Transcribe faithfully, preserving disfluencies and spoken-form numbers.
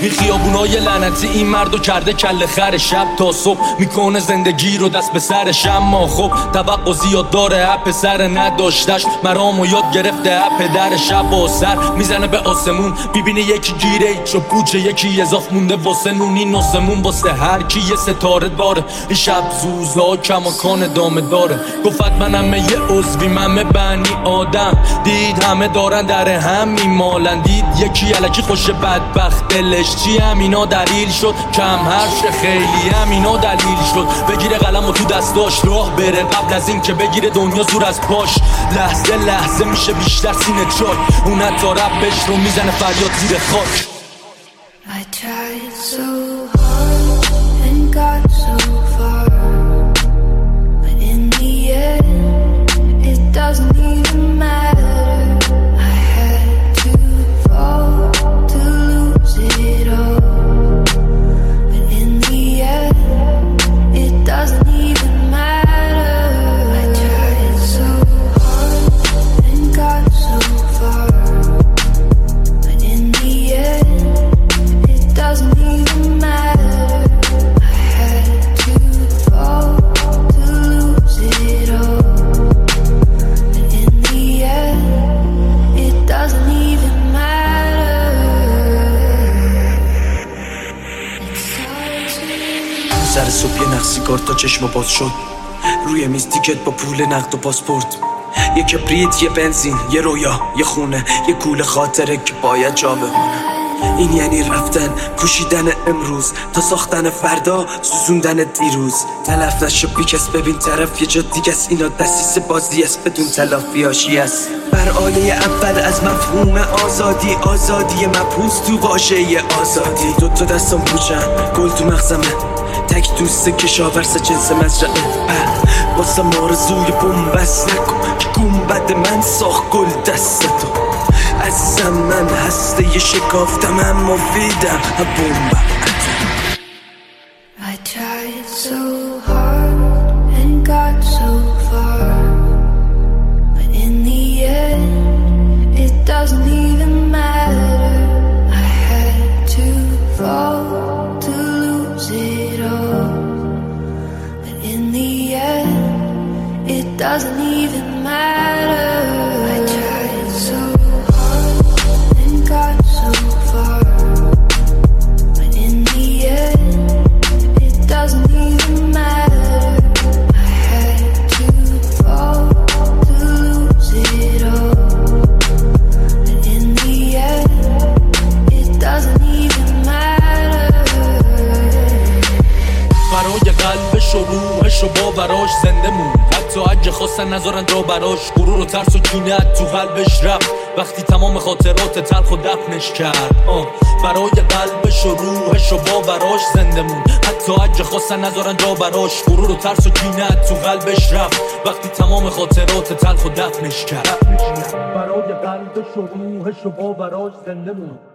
این خیابونای لعنتی این مردو کرده کله خر. شب تا صبح میکنه زندگی رو دست به سرش، اما خب توقع زیاد داره. اپ سر نداشتش مرامو یاد گرفته اپ در شب و سر میزنه به آسمون، ببینه یکی گیره ایچ و پوچه، یکی اضاف مونده واسه نونی ناسمون. واسه هر کی یه ستاره داره، این شب زوزا کماکان دامه داره. گفت منم یه عضوی من بنی آدم، دید همه دارن در هم میمالن. دید یکی الکی خوش بدبخت دلش چی همینا دلیل شد، کم حرف خیلی همینا دلیل شد. بگیره قلم و تو دستاش راه بره، قبل از این که بگیره دنیا زور از پاش. لحظه لحظه میشه بیشتر سینه چاک، اون حتی ربش رو میزنه فریاد زیر خاک. I tried so hard and got so far, but in the end it doesn't even matter. I had to fall to lose it all, but in the end it doesn't even matter. I tried so hard and got so far, but in the end doesn't even matter. I had to fall to lose it all, but in the end it doesn't even matter. سر صبح یه نخ سیگار تا چشم باز شد، روی میز تیکت با پول نقد و پاسپورت، یه کبریت، یه بنزین، یه رویا، یه خونه، یه کوله خاطره که باید جا بمونه. این یعنی رفتن، پوشیدن امروز تا ساختن فردا، سوزوندن دیروز. تلف نشو بیکس، ببین طرف یه جا دیگه است. اینا دستیس بازی است بدون تلافیاشی است. بر آیه اول از مفهوم آزادی، آزادی مبحوث تو واژه آزادی. دو تا دستم پوچن، گل تو مغزمه، تک دوست کشاورز جنس مزرعه. واسه مارزوی بومبست نکن که گنبد من ساخت گل دستتو. عزیزم من هسته شکافتم اما ویدم بومب. I tried so hard and got so far, but in the end it doesn't even matter. I had to fall to lose it all, but in the end it doesn't even matter. I tried so got so far, but in the end it doesn't even matter. I had to fall to lose it all, but in the end it doesn't even matter. برای قلبش و روحش و باوراش زنده موند، حتی اگه خواستن نذارن جا براش. غرور و ترس و کینت تو قلبش رفت وقتی تمام خاطرات تلخ و دفنش کرد. آه. برای قلبش و روحش و باوراش زنده موند، حتی اگه خواستن نذارن جا براش. غرور و ترس و کینت تو قلبش رفت وقتی تمام خاطرات تلخ و دفنش کرد. برای قلبش و روحش و باوراش زنده موند.